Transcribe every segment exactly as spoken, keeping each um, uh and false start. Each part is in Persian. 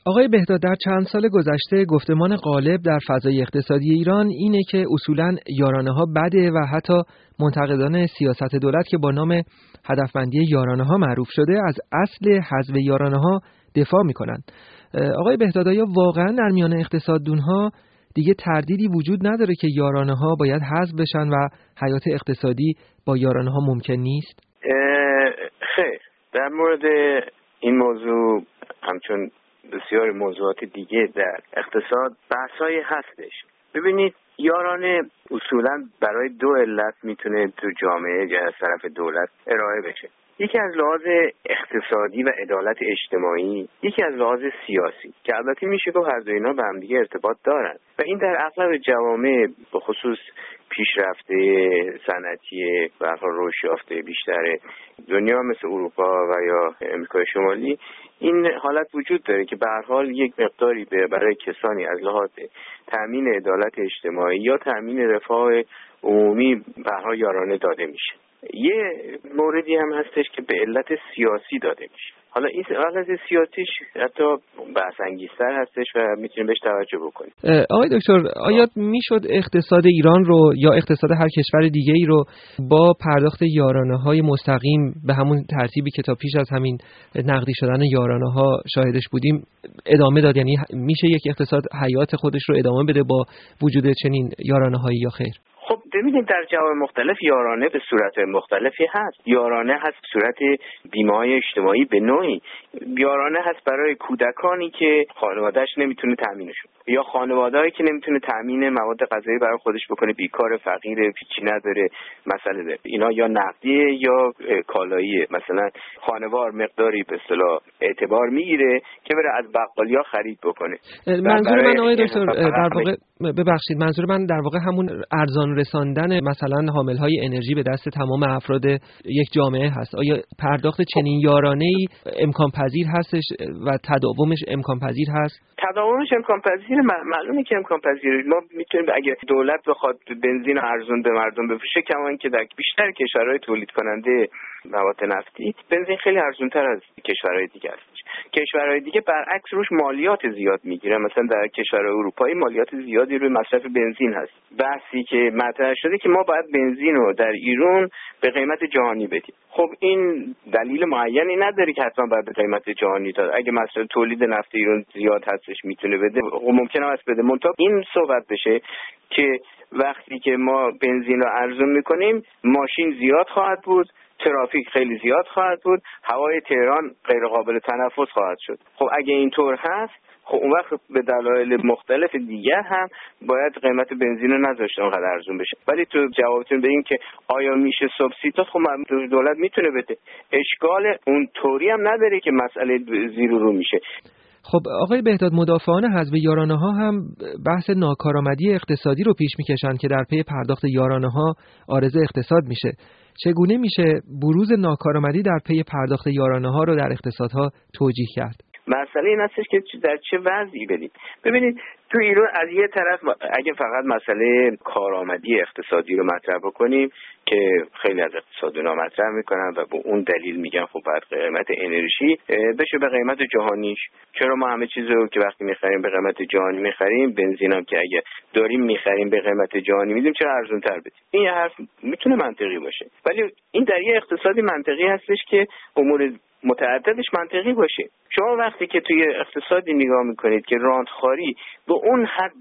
آقای بهداد، در چند سال گذشته گفتمان غالب در فضای اقتصادی ایران اینه که اصولاً یارانه‌ها بده و حتی منتقدان سیاست دولت که با نام هدفمندی یارانه‌ها معروف شده از اصل حذف یارانه‌ها دفاع میکنن. آقای بهداد، آیا واقعاً در میان اقتصاددونها دیگه تردیدی وجود نداره که یارانه‌ها باید حذف بشن و حیات اقتصادی با یارانه‌ها ممکن نیست؟ خیر، در مورد این موضوع همچون بسیار موضوعات دیگه در اقتصاد بحث‌های هستش. ببینید، یارانه اصولاً برای دو علت میتونه تو جامعه یا از طرف دولت ارائه بشه. یکی از لحاظ اقتصادی و عدالت اجتماعی، یکی از لحاظ سیاسی، که البته میشه گفت هر دو اینا به هم دیگه ارتباط دارن و این در اغلب جوامع به خصوص پیشرفته صنعتی و رشد یافته بیشتر دنیا مثل اروپا و یا امریکای شمالی این حالت وجود داره که به هر حال یک مقداری برای کسانی از لحاظ تامین عدالت اجتماعی یا تامین رفاه عمومی به هر حال یارانه داده میشه. یه موردی هم هستش که به علت سیاسی داده میشه. حالا این علت سیاسیش حتی بحث انگیزتر هستش و میتونیم بهش توجه بکنیم. آقای دکتر، آیا میشد اقتصاد ایران رو یا اقتصاد هر کشور دیگه ای رو با پرداخت یارانه‌های مستقیم به همون ترتیبی که تا پیش از همین نقدی شدن یارانه‌ها شاهدش بودیم ادامه داد؟ یعنی میشه یک اقتصاد حیات خودش رو ادامه بده با وجود چنین یارانه‌هایی یا خیر؟ خب ببینید، در جوامع مختلف یارانه به صورت مختلفی هست. یارانه هست به صورت بیمه‌های اجتماعی به نوعی، یارانه هست برای کودکانی که خانواده‌اش نمیتونه تامینشون، یا خانواده‌ای که نمیتونه تامین مواد غذایی برای خودش بکنه، بیکار، فقیر، هیچی نداره، مسئله داره. اینا یا نقدیه یا کالاییه. مثلا خانوار مقداری به اصطلاح اعتبار میگیره که بره از بقالیا خرید بکنه. منظور من آقای دکتر در واقع ببخشید منظور من در واقع همون ارزان رساندن مثلا حامل‌های انرژی به دست تمام افراد یک جامعه هست. آیا پرداخت چنین یارانه‌ای امکان پذیر هستش و تداومش امکان پذیر هست؟ تداومش امکان پذیره، معلومه که امکان پذیره. ما میتونیم اگه دولت بخواد بنزین ارزون به مردم بفروشه، کما اینکه در بیشتر کشورهای تولید کننده مواد نفتی بنزین خیلی ارزونتر از کشورهای دیگه است. کشورهای دیگه برعکس روش مالیات زیاد میگیره. مثلا در کشورهای اروپایی مالیات زیادی روی مصرف بنزین هست. بحثی که مطرح شده که ما باید بنزین رو در ایران به قیمت جهانی بدیم. خب این دلیل معینی نداره که حتما باید به قیمت جهانی داد. اگه مثلا تولید نفت ایران زیاد هستش میتونه بده، ممکنه است بده. منتها این صحبت بشه که وقتی که ما بنزین رو ارزون میکنیم ماشین زیاد خواهد بود، ترافیک خیلی زیاد خواهد بود، هوای تهران غیر قابل تنفس خواهد شد. خب اگه اینطور هست، خب اون وقت به دلایل مختلف دیگر هم باید قیمت بنزین رو نذاشته اونقدر ارزون بشه. ولی تو جوابتون به این که آیا میشه سابسید داد، خب دولت میتونه بده. اشکال اون طوری هم نداره که مسئله زیر و رو میشه. خب آقای بهداد، مدافعان حذف یارانه‌ها هم بحث ناکارآمدی اقتصادی رو پیش میکشن که در پی پرداخت یارانه‌ها عارض اقتصاد میشه. چگونه میشه بروز ناکارآمدی در پی پرداخت یارانه‌ها رو در اقتصادها توجیه کرد؟ مسئله این هستش که در چه وضعی بدید. ببینید، تو ایران از یه طرف اگه فقط مسئله کارآمدی اقتصادی رو مطرح بکنیم که خیلی از اقتصاددونا مطرح میکنن و به اون دلیل میگن خب باید قیمت انرژی بشه به قیمت جهانیش. چرا ما همه چیز رو که وقتی میخریم به قیمت جهانی میخریم، بنزین هم که اگه داریم میخریم به قیمت جهانی میدیم، چرا ارزون تر بدیم؟ این یه حرف میتونه منطقی باشه، ولی این در یه اقتصادی منطقی هستش که امور متعددش منطقی باشه. شما وقتی که توی اقتصادی نگاه میکنید که راندخواری به اون حد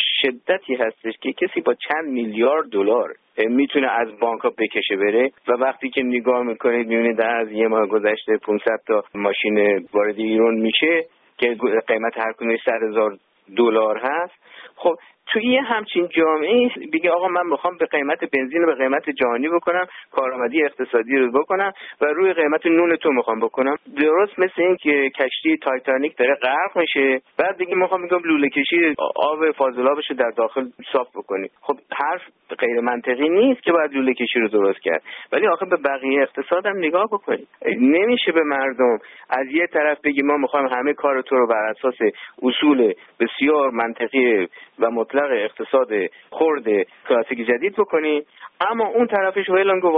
شدتی هستش که کسی با چند میلیارد دلار میتونه از بانک‌ها بکشه بره، و وقتی که نگاه میکنید میبینید در از یه ماه گذشته پانصد تا ماشین وارد ایران میشه که قیمت هر کدومش صد هزار دلار هست. خب توی یه همچین جامعه بگه آقا من میخوام به قیمت بنزین رو به قیمت جهانی بکنم، کارآمدی اقتصادی رو بکنم و روی قیمت نون تو میخوام بکنم، درست مثل این که کشتی تایتانیک داره غرق میشه، بعد دیگه میخوام میگم لوله کشی آب فاضلابش رو در داخل صاف بکنی. خب حرف غیر منطقی نیست که باید لوله کشی رو درست کرد، ولی آخه به بقیه اقتصاد هم نگاه بکنید. نمیشه به مردم از یه طرف بگی ما میخوایم همه کار تو رو بر اساس اصول بسیار منطقی و مطلق اقتصاد خرد کلاسیک جدید بکنی، اما اون طرفش ویلنگو واضحه.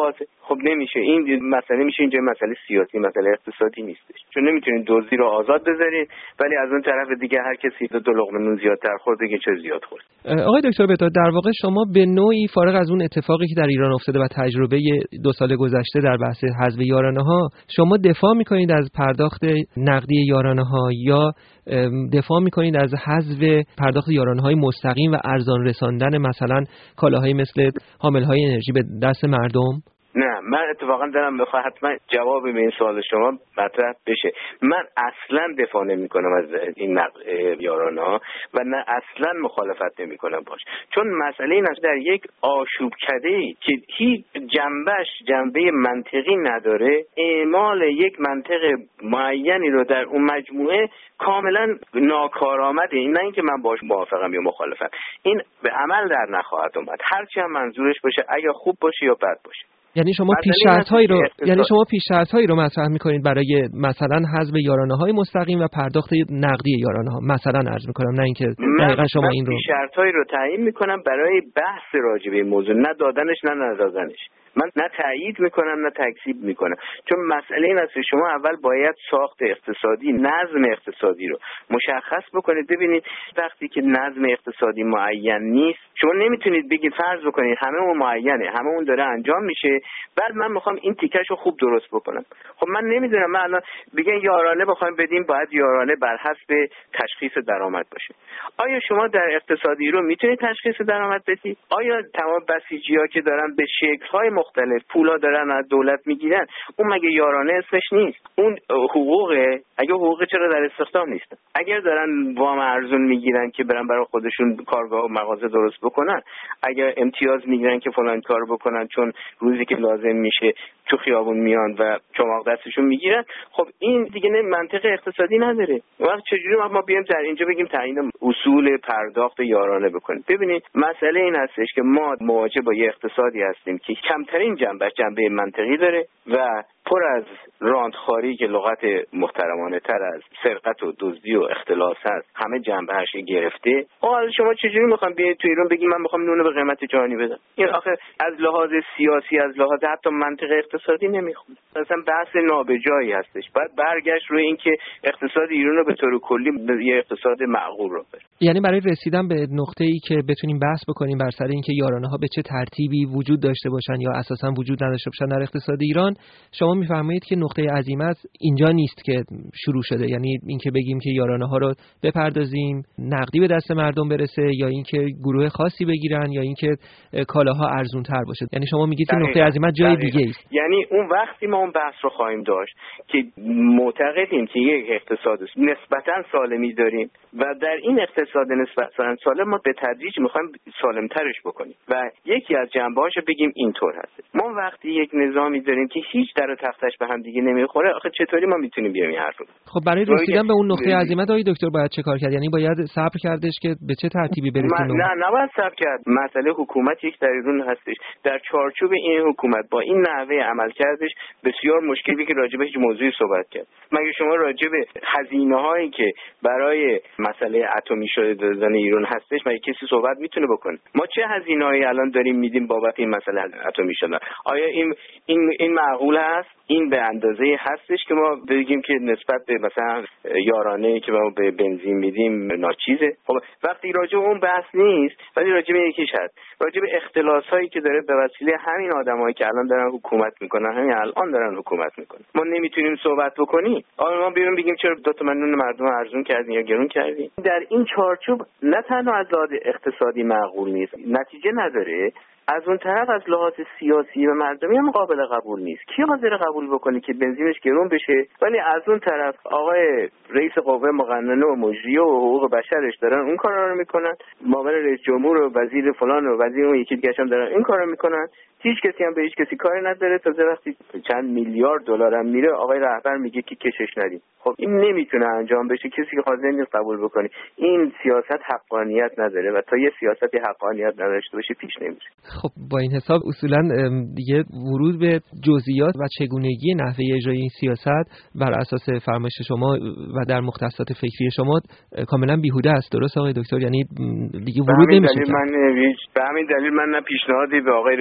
خب نمیشه. این مسئله میشه اینجا مسئله سیاسی، مسئله اقتصادی نیستش، چون نمیتونید دزدی رو آزاد بذارید ولی از اون طرف دیگه هر کسی دو لقمه نون زیادتر خورد دیگه چه زیاد خورد. آقای دکتر بهداد، در واقع شما به نوعی فارغ از اون اتفاقی که در ایران افتاده و تجربه دو سال گذشته در بحث حذف یارانه‌ها، شما دفاع میکنید از پرداخت نقدی یارانه‌ها یا دفاع میکنید از حذف پرداخت یارانه‌های مستقیم و ارزان رساندن مثلا کالاهایی مثل حامل‌های انرژی به دست مردم؟ نه، من اتفاقا دارم بخوام حتما جواب به این سوال شما مطرح بشه. من اصلا دفاع نمی کنم از این نقد یارانه‌ها و نه اصلا مخالفت نمی کنم باش، چون مسئله این است در یک آشوبکده‌ای که هیچ جنبش جنبه منطقی نداره، اعمال یک منطق معینی رو در اون مجموعه کاملا ناکارآمده. این نه اینکه من باش موافقم یا مخالفم، این به عمل در نخواهد اومد، هرچی هم منظورش باشه، اگر خوب باشه یا بد باشه. یعنی شما پیش‌شرط‌هایی رو یعنی شما پیش‌شرط‌هایی رو مطرح می‌کنید برای مثلا حذف یارانه‌های مستقیم و پرداخت نقدی یارانه‌ها، مثلا عرض می‌کنم، نه اینکه دقیقاً شما این رو پیش‌شرط‌هایی رو تعیین می‌کنم برای بحث راجع به موضوع، نه دادنش نه ندادنش. من نه تایید میکنم نه تکذیب میکنم، چون مسئله این است شما اول باید ساخت اقتصادی، نظم اقتصادی رو مشخص بکنید. ببینید وقتی که نظم اقتصادی معین نیست، شما نمیتونید بگید فرض بکنید همه اون معینه، همه اون داره انجام میشه، بعد من میخوام این تیکشو خوب درست بکنم. خب من نمیدونم، من الان بگن یارانه بخوایم بدیم، باید یارانه بر حسب تشخیص درآمد باشه. آیا شما در اقتصادی رو میتونید تشخیص درآمد بدید؟ آیا تمام بسیجی‌ها که دارن به شکل‌های مختلف پولا دارن از دولت میگیرن، اون مگه یارانه اسمش نیست؟ اون حقوقه. اگه حقوقه چرا در استخدام نیستن؟ اگر دارن وام ارزون میگیرن که برن برای خودشون کارگاه و مغازه درست بکنن، اگر امتیاز میگیرن که فلان کار بکنن چون روزی که لازم میشه تو خیابون میان و چماق دستشون میگیرن، خب این دیگه نه منطق اقتصادی نداره. وقت چجوری ما بیایم در اینجا بگیم تعیین اصول پرداخت یارانه بکنیم؟ ببینید مسئله این هستش که ما مواجه با یه اقتصادی هستیم که کمترین جنبه جنبه منطقی داره و پر از راندخاری که لغت محترمانه تر از سرقت و دزدی و اختلاس هست، همه جنبه هاش گرفته. حالا شما چجوری میخوام بیاید تو ایران بگیم من میخوام نون به قیمت جهانی بدم؟ این آخه از لحاظ سیاسی، از لحاظ حتی منطق اقتصادی نمیخونه. اصلا بحث نابجایی هستش. بعد برگشت روی اینکه اقتصاد ایران رو به طور کلی یه اقتصاد معقول رو بره. یعنی برای رسیدن به نقطه‌ای که بتونیم بحث بکنیم بر سر اینکه یارانه‌ها به چه ترتیبی وجود داشته باشن یا اساساً وجود نداشته باشن در اقتصاد ایران، شما میفرمایید که نقطه عزیمت اینجا نیست که شروع شده، یعنی اینکه بگیم که یارانه‌ها رو بپردازیم، نقدی به دست مردم برسه، یا اینکه گروه خاصی بگیرن، یا اینکه کالاها ارزان‌تر باشه. یعنی شما میگید که نقطه عزیمت جای دیگه است. یعنی اون وقتی ما اون بحث رو خواهیم داشت که معتقدیم که یک اقتصاد نسبتاً سالمی داریم و در این اقتصاد نسبتاً سالم ما به تدریج می‌خوایم سالم‌ترش بکنیم و یکی از جنبه‌هاشو بگیم اینطور هست. ما وقتی یک نظامی داریم که هیچ در و تختش به هم دیگه نمیخوره، آخه چطوری ما میتونیم بیایم این حرفو؟ خب برای رسیدن به اون نقطه عزیمت آقای دکتر باید چه کار کرد؟ یعنی باید صبر کردش که به چه ترتیبی برسیم؟ نه نباید صبر کرد. مسئله حکومت یک درون هستش. در چارچوب این حکومت با این نحوه عمل کردش بسیار مشکلی که راجع به هیچ موضوعی صحبت کرد. مگه شما راجع به هزینه‌هایی که برای مسئله اتمی شدن ایران هستش مگه کسی صحبت میتونه بکنه؟ ما چه هزینه‌ای الان داریم میدیم بابت این مسئله اتمی شدن؟ آیا این این این معقول است؟ این به اندازه هستش که ما بگیم که نسبت به مثلا یارانه‌ای که ما به بنزین میدیم ناچیزه؟ خب وقتی راجع به اون بحث نیست، ولی راجع به یکیش هست، راجع به اختلاسایی که داره به وسیله همین آدمایی که الان دارن حکومت میکنن، همین الان دارن حکومت میکنن، ما نمیتونیم صحبت بکنیم؟ آره ما بیرون بگیم چرا دو تا نون مردم ارزون کردین یا گرون کردین؟ در این چارچوب نه تنها از لحاظ اقتصادی معقول نیست، نتیجه نداره، از اون طرف از لحاظ سیاسی و مردمی هم قابل قبول نیست. کی حاضر قبول بکنه که بنزینش گرون بشه ولی از اون طرف آقای رئیس قوه مقننه و مجریه و حقوق بشرش دارن اون کارا رو میکنن، معاون رئیس جمهور و وزیر فلان و وزیر اون یکی دیگه هم دارن این کارا میکنن، هیچ کسی هم به هیچ کسی کاری نداره. تا وقتی چند میلیارد دلار هم میره آقای رهبر میگه که کشش ندیم. خب این نمیتونه انجام بشه، کسی که حاضر نیست قبول بکنه. این سیاست حقانیت نداره و تا یه سیاستی حقانیت نداشته باشه پیش نمیره. خب با این حساب اصولا دیگه ورود به جزئیات و چگونگی نحوه اجرای این سیاست بر اساس فرمایش شما و در مختصات فکری شما کاملا بیهوده است، درست آقای دکتر؟ یعنی دیگه ورود نمیشه. من به همین دلیل من نه پیشنهادی به آقای رئیس مجلس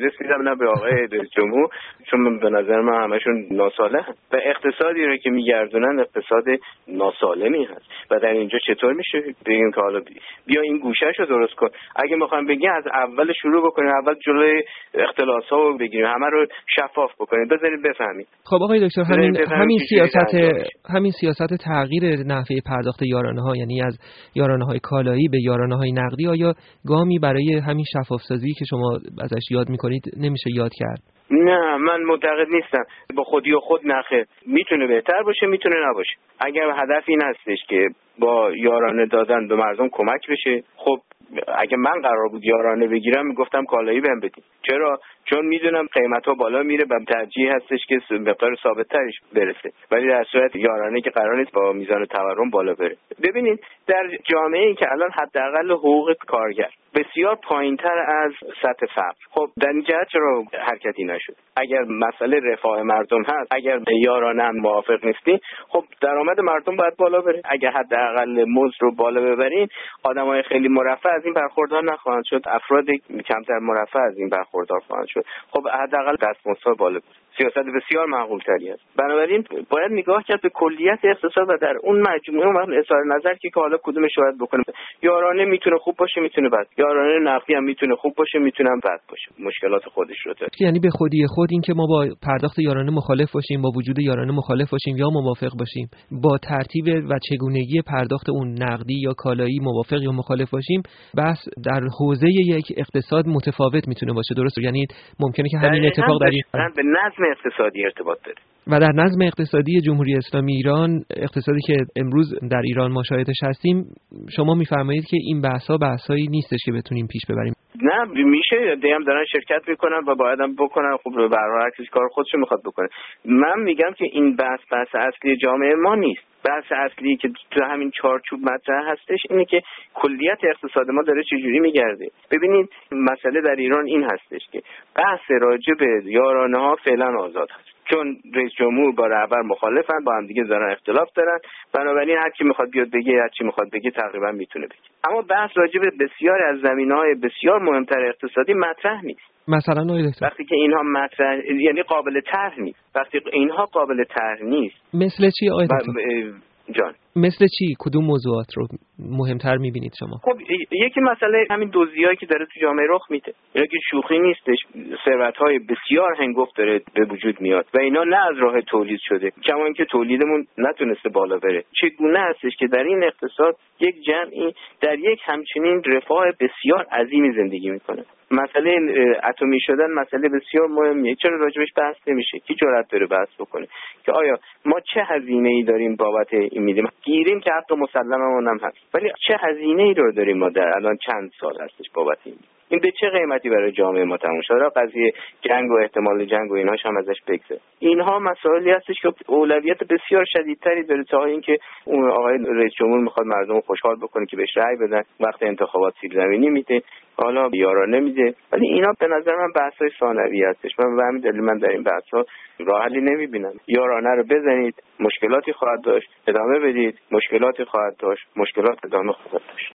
مجلس میدم نه به آقای رئیس جمهور، چون به نظر من همشون ناسالم و اقتصادی رو که میگردونن اقتصاد ناسالمی هست. و در اینجا چطور میشه بگیم که حالا بیا این گوشه‌شو درست کن؟ اگه میخوام بگیم از اول شروع بکنیم، اول جلوی اختلاس‌ها رو بگیریم، همه رو شفاف بکنیم، بذارید بفهمیم. خب آقای دکتر، همین همین سیاست همین سیاست تغییر نحوه پرداخت یارانه‌ها، یعنی از یارانه‌های کالایی به یارانه‌های نقدی، آیا گامی برای همین شفاف‌سازی که شما ازش یاد می‌کنید نمیشه یاد کرد؟ نه، من معتقد نیستم. با خودی و خود نخیر. میتونه بهتر باشه، میتونه نباشه. اگر هدف این هستش که با یارانه دادن به مردم کمک بشه، خب اگه من قرار بود یارانه بگیرم میگفتم کالایی بهم بدین. چرا؟ چون میدونم قیمت‌ها بالا میره و ترجیح هستش که مقدار ثابت‌ترش برسه. ولی در صورت یارانه که قرار نیست با میزان تورم بالا بره. ببینید در جامعه‌ای که الان حداقل حقوق کارگر بسیار پایین‌تر از سطح فقر، خب در این جهت چرا حرکتی نشد؟ اگر مسئله رفاه مردم هست، اگر یارانه هم موافق نیستی، خب درآمد مردم باید بالا بره. اگر حداقل مزد رو بالا ببرین، آدمای خیلی مرفه از این برخوردار نخواهند شد، افراد کمتر مرفه از این برخوردار خواهند شد. خب حداقل دستمزدها بالا بره. سیاست بسیار معقول تری است. بنابراین باید نگاه کرد به کلیت اقتصاد و در اون مجموعه من اظهار نظر که حالا کدومش باید بکنه. یارانه میتونه خوب باشه، میتونه بد. یارانه نقدی هم میتونه خوب باشه، میتونه هم بد باشه. مشکلات خودش رو داره. یعنی به خودی خود این که ما با پرداخت یارانه مخالف باشیم، با وجود یارانه مخالف باشیم یا موافق باشیم، با ترتیب و چگونگی پرداخت اون نقدی یا کالایی موافق یا مخالف باشیم، بس در حوزه یک اقتصاد متفاوت میتونه باشه. درست؟ یعنی ممکنه که همین اتفاق در این به نظم اقتصادی ارتباط داره. و در نظم اقتصادی جمهوری اسلامی ایران، اقتصادی که امروز در ایران ما شاهدش هستیم، شما میفرمایید که این بحث‌ها بحثایی نیستش که بتونیم پیش ببریم. نه، میشه دیم دارن شرکت میکنن و بایدم بکنن. خب به هر حال کسی کار خودشو میخواد بکنه. من میگم که این بحث بحث اصلی جامعه ما نیست. بحث اصلی که تو همین چارچوب مطرح هستش اینه که کلیت اقتصاد ما داره چجوری میگرده. ببینید مسئله در ایران این هستش که بحث راجع به یارانه ها فعلا آزاد هست، چون رئیس جمهور با رهبر مخالفن، با هم دیگه دارن اختلاف دارن. بنابراین هر کی میخواد بیاد بگه، هر چی میخواد بگه تقریبا میتونه بگه. اما بحث راجع به بسیار از زمینه‌های بسیار مهمتر اقتصادی مطرح نیست. مثلا وقتی که اینها مطرح، یعنی قابل طرح نیست. وقتی اینها قابل طرح نیست، مثل چی آقای دکتر جان؟ مثل چی؟ کدوم موضوعات رو مهمتر میبینید شما؟ خب یکی مسئله همین دزدیایی که داره تو جامعه رخ میده. اینا که شوخی نیستش. ثروت‌های بسیار هنگفت داره به وجود میاد و اینا نه از راه تولید شده، کما اینکه تولیدمون نتونسته بالا بره. چگونه هستش که در این اقتصاد یک جمعی در یک همچنین رفاه بسیار عظیمی زندگی میکنه؟ مسئله اتمی شدن مسئله بسیار مهمیه. چرا راجبش بحث نمیشه؟ کی جرأت داره بحث بکنه که آیا ما چه هزینه‌ای داریم بابت این میدیم؟ گیریم که حق مسلممون هم هست، ولی چه هزینه‌ای رو داریم ما در الان چند سال هستش بابت این؟ این به چه قیمتی برای جامعه ما تموم شده؟ قضیه جنگ و احتمال جنگ و اینهاش هم ازش بگذره. اینها مسائلی هستش که اولویت بسیار شدیدتری داره تا اینکه اون آقای رئیس جمهور میخواد مردم رو خوشحال بکنه که بهش رأی بدن، وقت انتخابات سیب زمینی میده، حالا یارانه میده. ولی اینا به نظر من بحث‌های ثانوی هستش. من به همین دلیل من در این بحث‌ها راه حلی نمیبینم. یارانه رو بزنید، مشکلاتی خواهد داشت، ادامه بدید، مشکلاتی خواهد داشت، مشکلات ادامه خواهد داشت.